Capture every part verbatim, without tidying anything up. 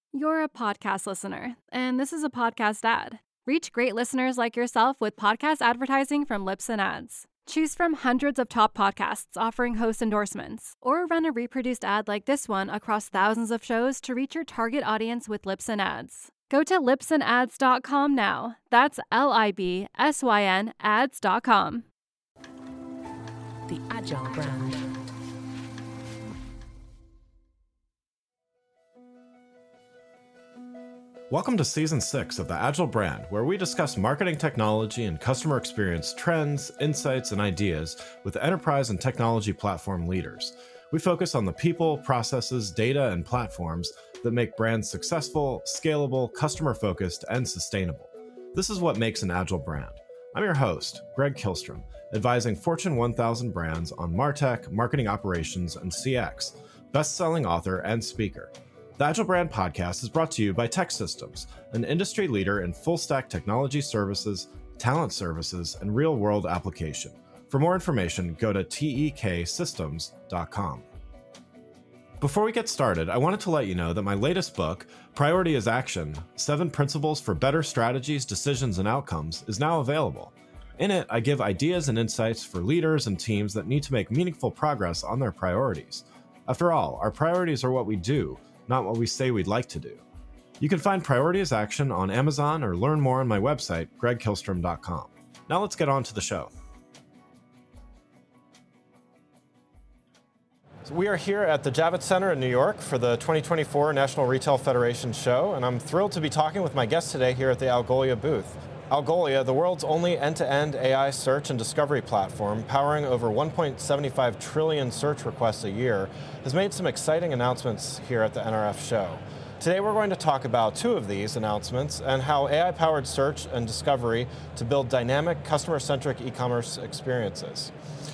You're a podcast listener, and this is a podcast ad. Reach great listeners like yourself with podcast advertising from Libsyn Ads. Choose from hundreds of top podcasts offering host endorsements, or run a reproduced ad like this one across thousands of shows to reach your target audience with Libsyn Ads. Go to libsyn ads dot com now. That's L I B S Y N ads dot com. The Agile Brand. Welcome to Season six of The Agile Brand, where we discuss marketing technology and customer experience trends, insights, and ideas with enterprise and technology platform leaders. We focus on the people, processes, data, and platforms that make brands successful, scalable, customer-focused, and sustainable. This is what makes an Agile brand. I'm your host, Greg Kihlstrom, advising Fortune one thousand brands on MarTech, marketing operations, and C X, best-selling author and speaker. The Agile Brand Podcast is brought to you by TEKsystems, an industry leader in full-stack technology services, talent services, and real-world application. For more information, go to tek systems dot com. Before we get started, I wanted to let you know that my latest book, Priority is Action: Seven Principles for Better Strategies, Decisions, and Outcomes, is now available. In it, I give ideas and insights for leaders and teams that need to make meaningful progress on their priorities. After all, our priorities are what we do, not what we say we'd like to do. You can find Priority is Action on Amazon or learn more on my website, greg kihlstrom dot com. Now let's get on to the show. So we are here at the Javits Center in New York for the twenty twenty-four National Retail Federation Show, and I'm thrilled to be talking with my guest today here at the Algolia booth. Algolia, the world's only end-to-end A I search and discovery platform, powering over one point seven five trillion search requests a year, has made some exciting announcements here at the N R F show. Today we're going to talk about two of these announcements and how A I-powered search and discovery to build dynamic, customer-centric e-commerce experiences.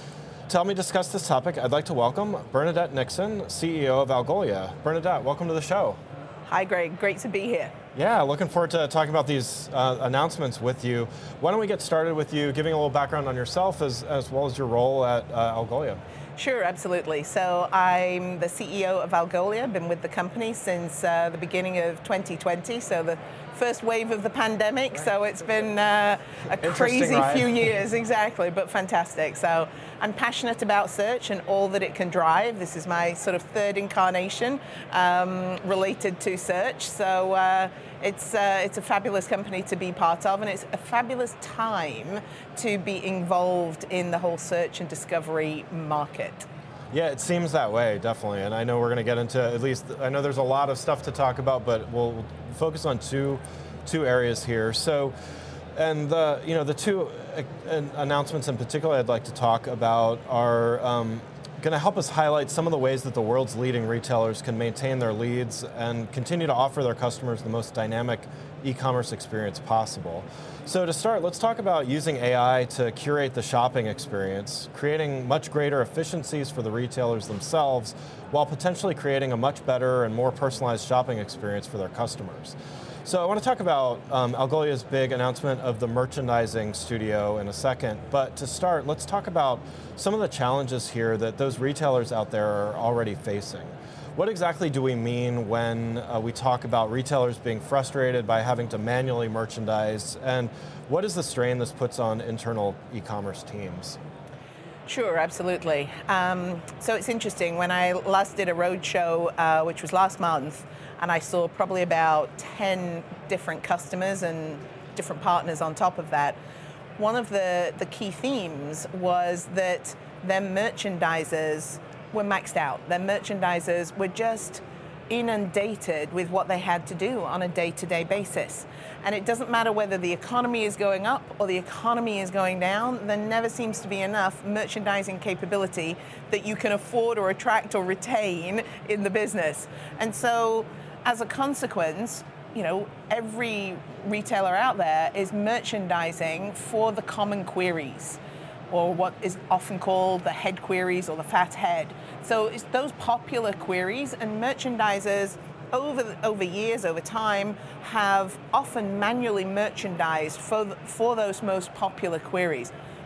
To help me discuss this topic, I'd like to welcome Bernadette Nixon, C E O of Algolia. Bernadette, welcome to the show. Hi, Greg. Great to be here. Yeah, looking forward to talking about these uh, announcements with you. Why don't we get started with you giving a little background on yourself as, as well as your role at uh, Algolia? Sure, absolutely. So I'm the C E O of Algolia. I've been with the company since uh, the beginning of twenty twenty, so the first wave of the pandemic. Right. So it's been uh, a crazy ride. few years, exactly, but fantastic. So I'm passionate about search and all that it can drive. This is my sort of third incarnation um, related to search. So uh, it's uh, it's a fabulous company to be part of, and it's a fabulous time to be involved in the whole search and discovery market. Yeah, it seems that way, definitely. And I know we're going to get into, at least, I know there's a lot of stuff to talk about, but we'll focus on two two areas here. So, and the, you know, the two uh, announcements in particular I'd like to talk about are um, going to help us highlight some of the ways that the world's leading retailers can maintain their leads and continue to offer their customers the most dynamic e-commerce experience possible. So to start, let's talk about using A I to curate the shopping experience, creating much greater efficiencies for the retailers themselves, while potentially creating a much better and more personalized shopping experience for their customers. So I want to talk about um, Algolia's big announcement of the merchandising studio in a second, but to start, let's talk about some of the challenges here that those retailers out there are already facing. What exactly do we mean when uh, we talk about retailers being frustrated by having to manually merchandise, and what is the strain this puts on internal e-commerce teams? Sure, absolutely. Um, so it's interesting, when I last did a roadshow, uh, which was last month, and I saw probably about ten different customers and different partners on top of that, one of the, the key themes was that their merchandisers were maxed out. Their merchandisers were just inundated with what they had to do on a day-to-day basis. And it doesn't matter whether the economy is going up or the economy is going down, there never seems to be enough merchandising capability that you can afford or attract or retain in the business. And so, as a consequence, you know, every retailer out there is merchandising for the common queries, or what is often called the head queries or the fat head. So it's those popular queries, and merchandisers over over years, over time, have often manually merchandised for, for those most popular queries.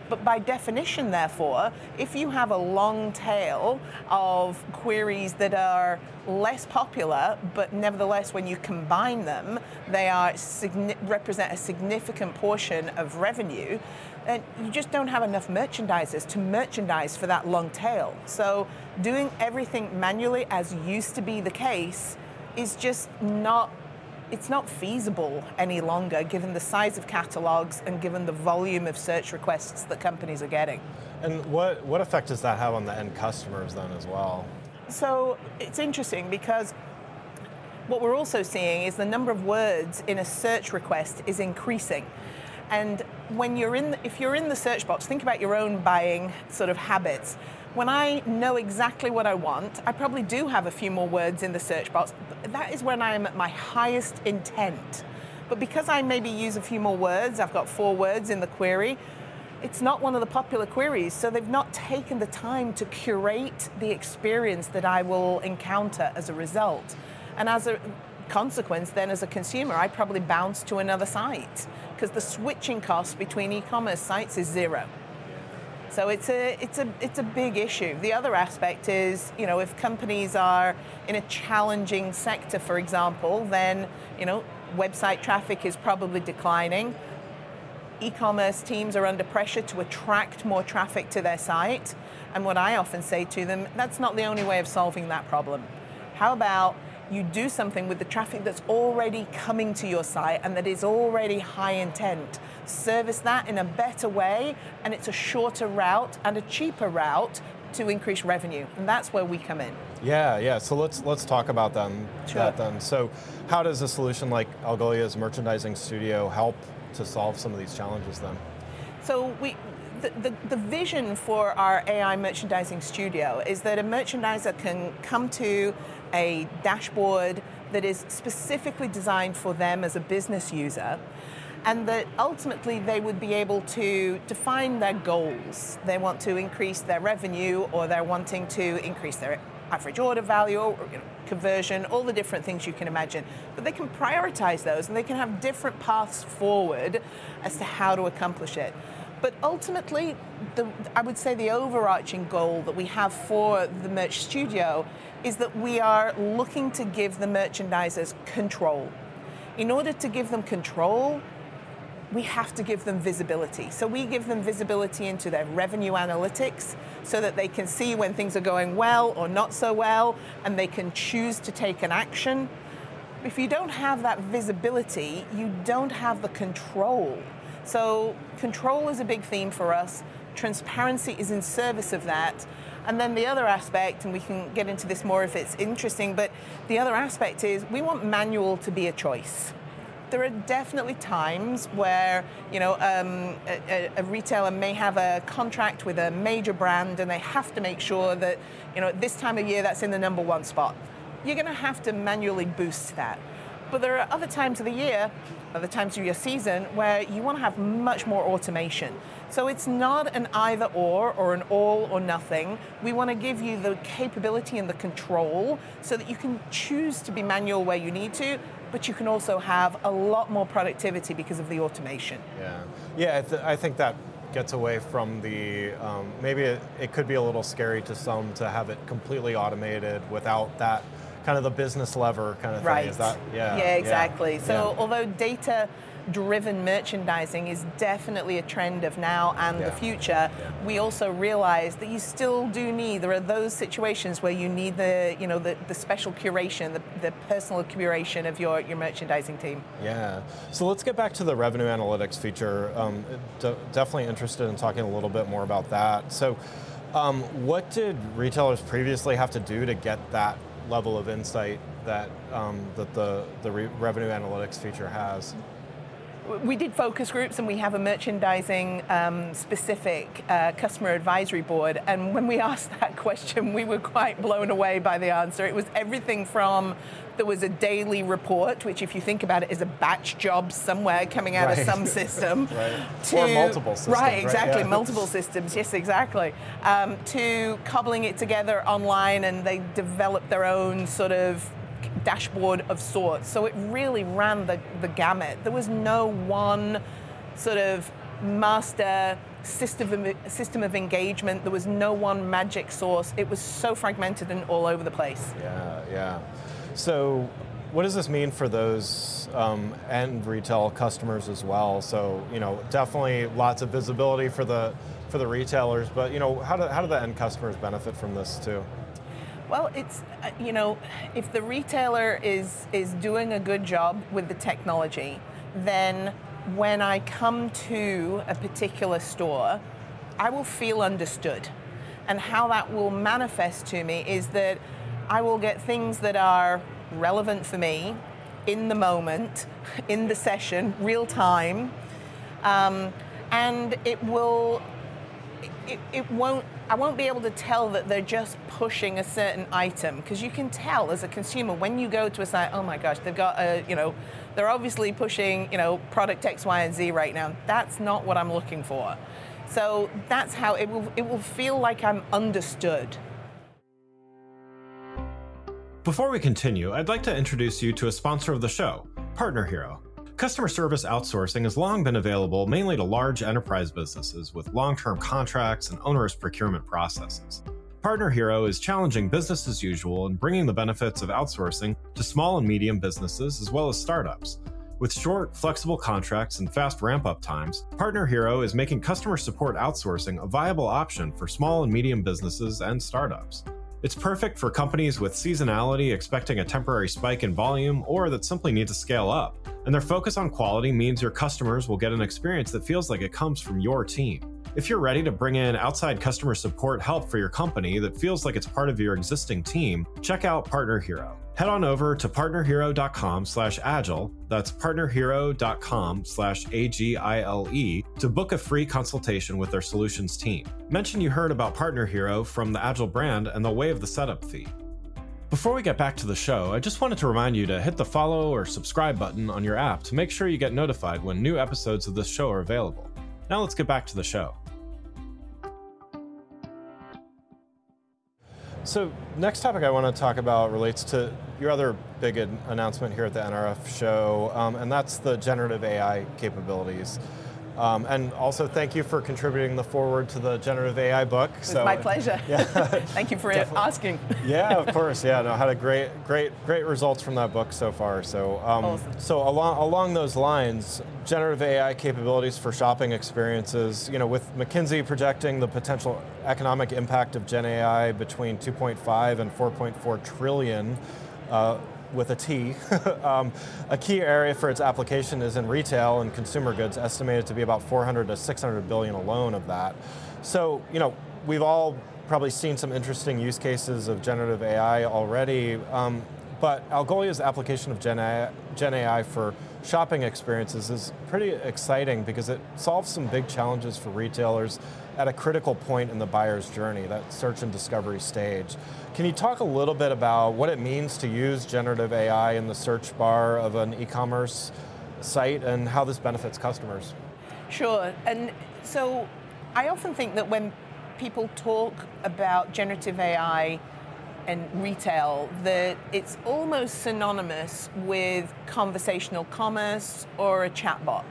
But by definition, therefore, if you have a long tail of queries that are less popular, but nevertheless, when you combine them, they are signi- represent a significant portion of revenue, and you just don't have enough merchandisers to merchandise for that long tail. So doing everything manually, as used to be the case, is just not, it's not feasible any longer, given the size of catalogs and given the volume of search requests that companies are getting. And what, what effect does that have on the end customers then as well? So it's interesting because what we're also seeing is the number of words in a search request is increasing. And when you're in, the, if you're in the search box, think about your own buying sort of habits. When I know exactly what I want, I probably do have a few more words in the search box. That is when I'm at my highest intent. But because I maybe use a few more words, I've got four words in the query, it's not one of the popular queries, so they've not taken the time to curate the experience that I will encounter as a result. And as a consequence, then as a consumer, I probably bounce to another site because the switching cost between e-commerce sites is zero. So it's a it's a it's a big issue. The other aspect is, you know, if companies are in a challenging sector, for example, then, you know, website traffic is probably declining. E-commerce teams are under pressure to attract more traffic to their site. And what I often say to them, that's not the only way of solving that problem. How about you do something with the traffic that's already coming to your site and that is already high intent. Service that in a better way, and it's a shorter route and a cheaper route to increase revenue. And that's where we come in. Yeah, yeah. So let's let's talk about them, Sure. that then. So how does a solution like Algolia's Merchandising Studio help to solve some of these challenges then? So we, the, the, the vision for our A I Merchandising Studio is that a merchandiser can come to a dashboard that is specifically designed for them as a business user, and that ultimately they would be able to define their goals. They want to increase their revenue, or they're wanting to increase their average order value, or, you know, conversion, all the different things you can imagine. But they can prioritize those, and they can have different paths forward as to how to accomplish it. But ultimately, the, I would say the overarching goal that we have for the Merch Studio is that we are looking to give the merchandisers control. In order to give them control, we have to give them visibility. So we give them visibility into their revenue analytics so that they can see when things are going well or not so well, and they can choose to take an action. If you don't have that visibility, you don't have the control. So control is a big theme for us. Transparency is in service of that. And then the other aspect, and we can get into this more if it's interesting, but the other aspect is we want manual to be a choice. There are definitely times where, you know, um, a, a retailer may have a contract with a major brand and they have to make sure that, you know, at this time of year that's in the number one spot. You're going to have to manually boost that. But there are other times of the year, other times of your season, where you want to have much more automation. So it's not an either or or an all or nothing. We want to give you the capability and the control so that you can choose to be manual where you need to, but you can also have a lot more productivity because of the automation. Yeah, yeah. I, th- I think that gets away from the, um, maybe it, it could be a little scary to some to have it completely automated without that kind of the business lever kind of thing. Right. Is that, yeah. Yeah, exactly. Yeah. So yeah. although data-driven merchandising is definitely a trend of now and Yeah. the future, Yeah. we also realize that you still do need, there are those situations where you need the, you know, the, the special curation, the, the personal curation of your, your merchandising team. Yeah. So let's get back to the revenue analytics feature. Um, de- definitely interested in talking a little bit more about that. So um, what did retailers previously have to do to get that level of insight that um, that the, the re- revenue analytics feature has? We did focus groups, and we have a merchandising um, specific uh, customer advisory board, and when we asked that question, we were quite blown away by the answer. It was everything from, there was a daily report, which if you think about it is a batch job somewhere coming out Right. of some system. Right. To, Or multiple systems. Right, exactly, Right? Yeah. multiple systems, yes, exactly. Um, to cobbling it together online, and they developed their own sort of dashboard of sorts. So it really ran the, the gamut. There was no one sort of master system of, system of engagement. There was no one magic source. It was so fragmented and all over the place. Yeah, yeah. So what does this mean for those um, end retail customers as well? So, you know, definitely lots of visibility for the for the retailers, but, you know, how do, how do the end customers benefit from this too? Well, it's, uh, you know, if the retailer is, is doing a good job with the technology, then when I come to a particular store, I will feel understood. And how that will manifest to me is that I will get things that are relevant for me in the moment, in the session, real time, um, and it will, it, it won't, I won't be able to tell that they're just pushing a certain item, because you can tell as a consumer when you go to a site, oh my gosh, they've got a, you know, they're obviously pushing, you know, product X, Y, and Z right now. That's not what I'm looking for. So that's how it will, it will feel like I'm understood. Before we continue, I'd like to introduce you to a sponsor of the show, Partner Hero. Customer service outsourcing has long been available mainly to large enterprise businesses with long-term contracts and onerous procurement processes. Partner Hero is challenging business as usual and bringing the benefits of outsourcing to small and medium businesses as well as startups. With short, flexible contracts and fast ramp-up times, Partner Hero is making customer support outsourcing a viable option for small and medium businesses and startups. It's perfect for companies with seasonality expecting a temporary spike in volume or that simply need to scale up. And their focus on quality means your customers will get an experience that feels like it comes from your team. If you're ready to bring in outside customer support help for your company that feels like it's part of your existing team, check out Partner Hero. Head on over to partnerhero.com slash agile, that's partnerhero.com slash A-G-I-L-E, to book a free consultation with their solutions team. Mention you heard about Partner Hero from the Agile brand and they'll waive the setup fee. Before we get back to the show, I just wanted to remind you to hit the follow or subscribe button on your app to make sure you get notified when new episodes of this show are available. Now let's get back to the show. So next topic I want to talk about relates to your other big announcement here at the N R F show, um, and that's the generative A I capabilities. Um, and also thank you for contributing the foreword to the generative A I book. It's so, my pleasure. Yeah. Thank you for asking. Yeah, of course. Yeah, no, had a great, great, great results from that book so far. So, um, awesome. so along along those lines, generative A I capabilities for shopping experiences. You know, with McKinsey projecting the potential economic impact of Gen A I between two point five and four point four trillion. Uh, with a T. um, a key area for its application is in retail and consumer goods, estimated to be about four hundred to six hundred billion alone of that. So, you know, we've all probably seen some interesting use cases of generative A I already, um, but Algolia's application of Gen A I, Gen A I for shopping experiences is pretty exciting because it solves some big challenges for retailers at a critical point in the buyer's journey, that search and discovery stage. Can you talk a little bit about what it means to use generative A I in the search bar of an e-commerce site and how this benefits customers? Sure, and so I often think that when people talk about generative A I and retail, that it's almost synonymous with conversational commerce or a chatbot.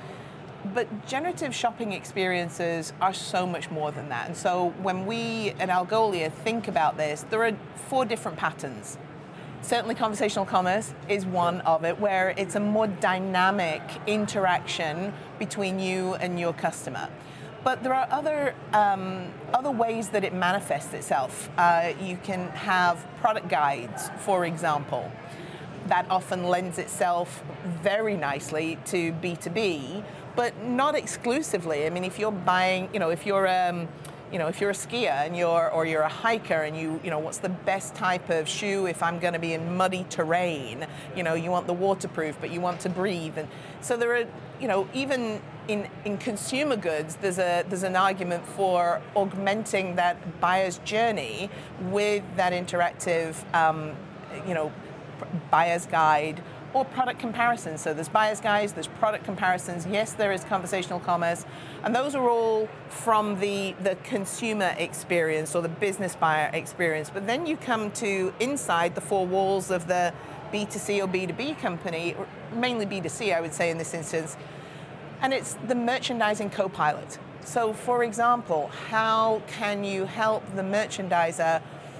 But generative shopping experiences are so much more than that. And so when we at Algolia think about this, there are four different patterns. Certainly conversational commerce is one of it, where it's a more dynamic interaction between you and your customer. But there are other, um, other ways that it manifests itself. Uh, you can have product guides, for example. That often lends itself very nicely to B two B, but not exclusively. I mean, if you're buying, you know, if you're, um, you know, if you're a skier and you're, or you're a hiker and you, you know, what's the best type of shoe if I'm going to be in muddy terrain? You know, you want the waterproof, but you want to breathe. And so there are, you know, even in, in consumer goods, there's a there's an argument for augmenting that buyer's journey with that interactive, um, you know, buyer's guide or product comparisons. So there's buyer's guides, there's product comparisons. Yes, there is conversational commerce, and those are all from the, the consumer experience or the business buyer experience. But then you come to inside the four walls of the B two C or B two B company, or mainly B two C, I would say in this instance, and it's the merchandising co-pilot. So for example, how can you help the merchandiser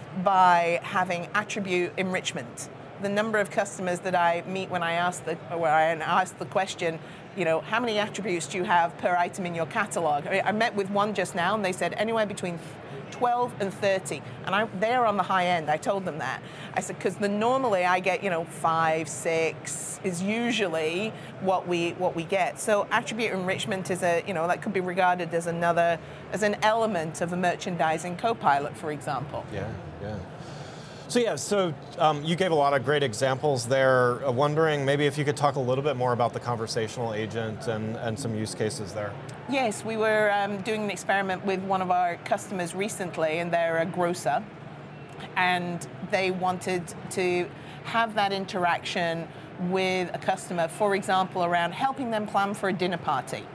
by having attribute enrichment? The number of customers that I meet when I ask the, where I ask the question, you know, how many attributes do you have per item in your catalog? I, I met with one just now and they said anywhere between twelve and thirty, and I, they're on the high end. I told them that. I said, because the normally I get, you know, five, six is usually what we what we get. So attribute enrichment is a, you know, that could be regarded as another, as an element of a merchandising co-pilot, for example. Yeah, yeah. So yeah, so um, you gave a lot of great examples there. Uh, wondering maybe if you could talk a little bit more about the conversational agent and, and some use cases there. Yes, we were um, doing an experiment with one of our customers recently, and they're a grocer, and they wanted to have that interaction with a customer, for example, around helping them plan for a dinner party.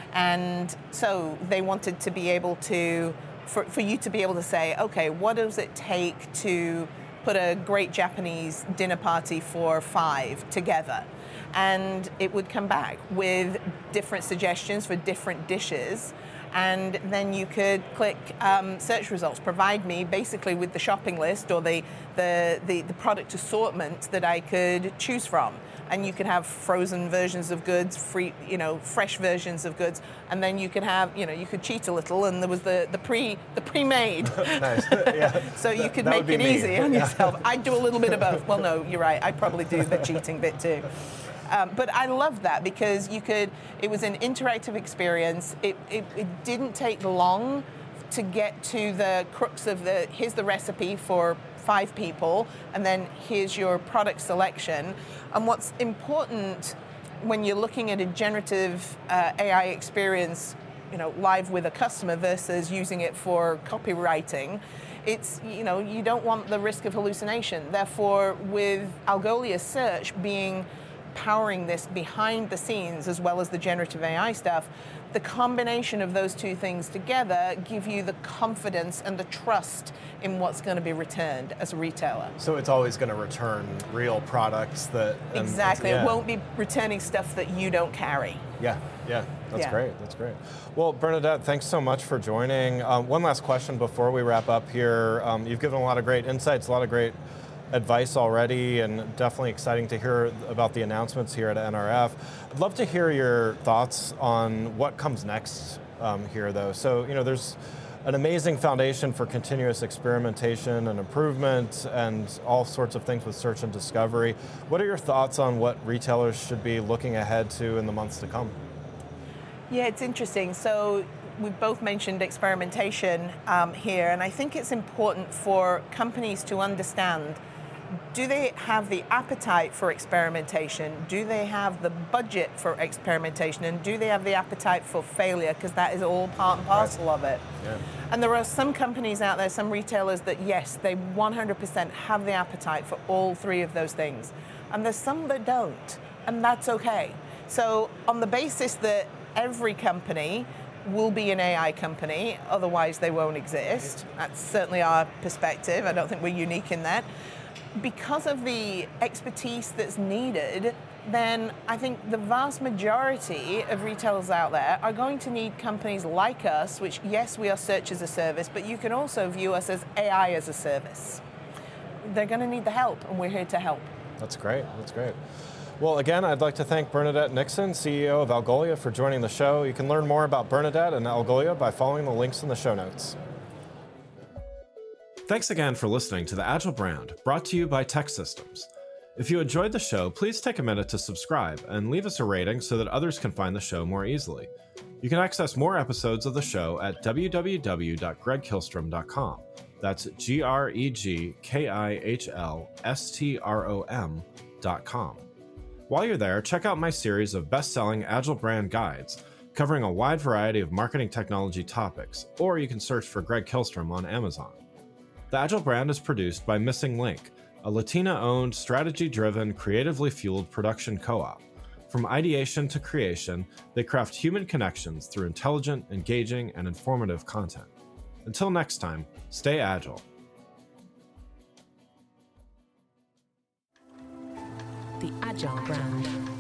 And so they wanted to be able to, for, for you to be able to say, okay, what does it take to put a great Japanese dinner party for five together? And it would come back with different suggestions for different dishes, and then you could click um, search results, provide me basically with the shopping list or the, the, the, the product assortment that I could choose from. And you could have frozen versions of goods, free, you know, fresh versions of goods, and then you could have, you know, you could cheat a little, and there was the the pre the pre-made. Nice. Yeah. So you could that make it me. easy on yourself. I'd do a little bit of both. Well, no, you're right. I'd probably do the cheating bit too. Um, but I love that because you could. It was an interactive experience. It, it it didn't take long to get to the crux of the. Here's the recipe for five people, and then here's your product selection. And what's important when you're looking at a generative uh, A I experience, you know, live with a customer versus using it for copywriting, it's, you know, you don't want the risk of hallucination. Therefore, with Algolia Search being powering this behind the scenes as well as the generative A I stuff, the combination of those two things together give you the confidence and the trust in what's going to be returned as a retailer. So it's always going to return real products that... Exactly. Yeah. It won't be returning stuff that you don't carry. Yeah, yeah, that's Yeah. great, that's great. Well, Bernadette, thanks so much for joining. Um, one last question before we wrap up here. Um, you've given a lot of great insights, a lot of great advice already, and definitely exciting to hear about the announcements here at N R F. I'd love to hear your thoughts on what comes next um, here, though. So, you know, there's an amazing foundation for continuous experimentation and improvement and all sorts of things with search and discovery. What are your thoughts on what retailers should be looking ahead to in the months to come? Yeah, it's interesting. So we've both mentioned experimentation um, here, and I think it's important for companies to understand, do they have the appetite for experimentation? Do they have the budget for experimentation? And do they have the appetite for failure? Because that is all part and parcel right. of it. Yeah. And there are some companies out there, some retailers that, yes, they one hundred percent have the appetite for all three of those things. And there's some that don't, and that's okay. So on the basis that every company will be an A I company, otherwise they won't exist. That's certainly our perspective. I don't think we're unique in that. Because of the expertise that's needed, then I think the vast majority of retailers out there are going to need companies like us, which, yes, we are search as a service, but you can also view us as A I as a service. They're going to need the help, and we're here to help. That's great, that's great. Well, again, I'd like to thank Bernadette Nixon, C E O of Algolia, for joining the show. You can learn more about Bernadette and Algolia by following the links in the show notes. Thanks again for listening to the Agile Brand, brought to you by TEKsystems. If you enjoyed the show, please take a minute to subscribe and leave us a rating so that others can find the show more easily. You can access more episodes of the show at w w w dot greg kihlstrom dot com. That's G R E G K I H L S T R O M dot com. While you're there, check out my series of best-selling Agile brand guides covering a wide variety of marketing technology topics, or you can search for Greg Kihlstrom on Amazon. The Agile Brand is produced by Missing Link, a Latina-owned, strategy-driven, creatively fueled production co-op. From ideation to creation, they craft human connections through intelligent, engaging, and informative content. Until next time, stay agile. The Agile Brand.